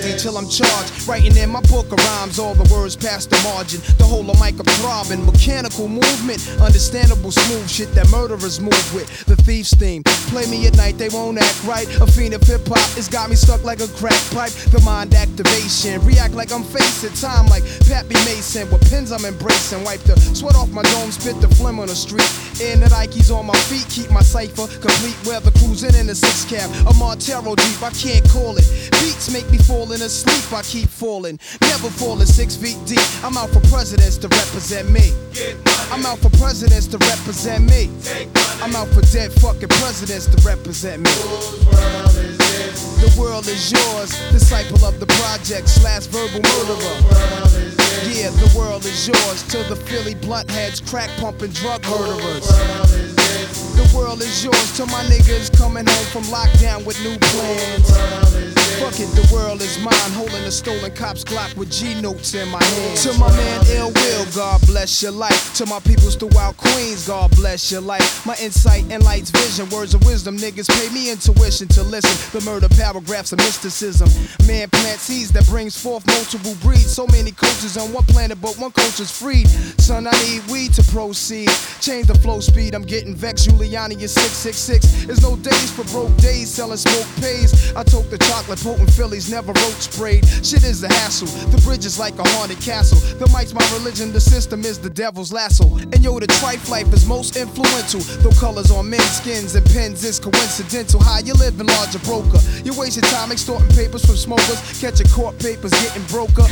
melody till I'm charged. Writing in my book of rhymes, all the words past the margin. The whole of mic a throbbing, mechanical movement, understandable smooth shit that murderers move with. The thief's theme, play me at night, they won't act right. A fiend of hip hop, it's got me stuck like a crack pipe. The mind activation, react like I'm facing time like Pappy Mason. With pins I'm embracing, wipe the sweat off my dome, spit the phlegm on the street. In the Nikes on my feet, keep my cipher complete. Weather cruising in a six cab, a Montero Jeep, I can't call it. Beats make me falling asleep, I keep falling, never falling 6 feet deep. I'm out for presidents to represent me. I'm out for presidents to represent me. I'm out for dead fucking presidents to represent me. Whose world is this? The world is yours, disciple of the project / verbal murderer. World is this? Yeah, the world is yours. To the Philly blunt heads, crack pumping drug murderers. World is this? The world is yours. To my niggas coming home from lockdown with new plans. World is this? Fuck it, the world is mine. Holding a stolen cop's Glock with G notes in my hand. To my man Ill Will, God bless your life. To my peoples throughout Queens, God bless your life. My insight and light's vision, words of wisdom. Niggas pay me intuition to listen. The murder paragraphs of mysticism. Man plants seeds that brings forth multiple breeds. So many cultures on one planet, but one culture's freed. Son, I need weed to proceed. Change the flow speed, I'm getting vexed. Giuliani is 666. There's no days for broke days, selling smoke pays. I took the chocolate potent Phillies, never roach sprayed. Shit is a hassle, the bridge is like a haunted castle. The mic's my religion, the system is the devil's lasso. And yo, the trife life is most influential. Though colors on men's skins and pens is coincidental. How you living, larger broker? You wasting time extorting papers from smokers, catching court papers, getting broker.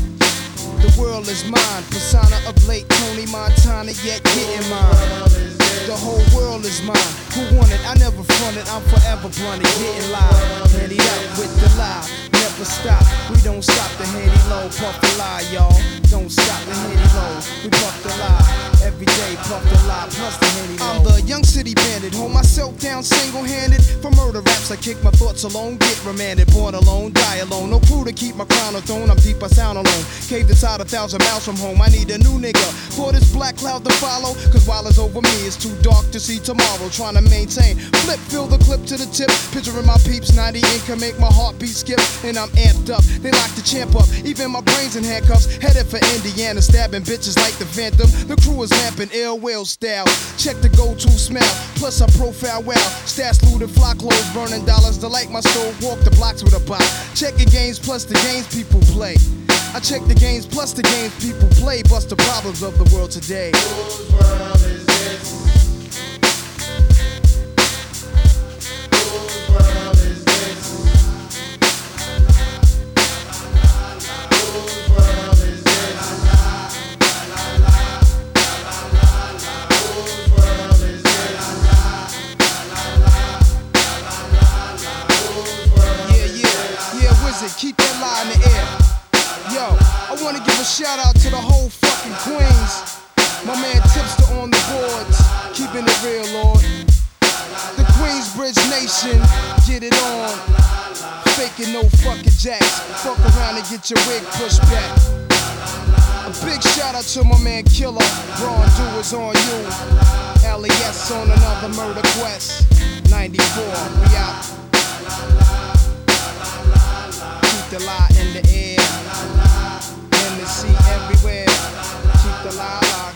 The world is mine, persona of late Tony Montana, yet getting mine. The whole world is mine. Who want it? I never fronted. I'm forever blunted, getting live. Handy up with the lie. Never stop. We don't stop the handy low. Puff the lie, y'all. Don't stop the handy low. We puff the lie. Every day, puff the lie. Plus the handy low. I'm the young city bandit. Hold myself down single-handed. For murder raps, I kick my thoughts alone. Get remanded. Born alone, die alone. No crew to keep my crown on throne. I'm deep, I sound alone. Cave inside 1,000 miles from home. I need a new nigga for this black cloud to follow. Cause while it's over me, it's too dark to see tomorrow. Trying to maintain, flip, fill the clip to the tip. Picturing my peeps, 90 ink can make my heartbeat skip. And I'm amped up, they lock the champ up. Even my brain's in handcuffs, headed for Indiana. Stabbing bitches like the Phantom. The crew is lamping Ill Will style. Check the go-to smell, plus I profile well. Stats looted, fly clothes, burning dollars. To light my stove, walk the blocks with a bot. Check the games plus the games people play. I check the games plus the games people play. Bust the problems of the world today. Whose world is this? Whose world is this? Whose world is this? Whose world is this? Yeah, Wizard, keep that lie in the air. Yo, I wanna give a shout out to the whole fucking Queens. My man Tipster on the boards, keeping it real, Lord. The Queensbridge Nation, get it on. Faking no fucking jacks. Fuck around and get your wig pushed back. A big shout out to my man Killer. Wrongdoers on you. LES on another murder quest. 94, we out. Keep the lie in the air. In the sea everywhere. Keep the lie locked.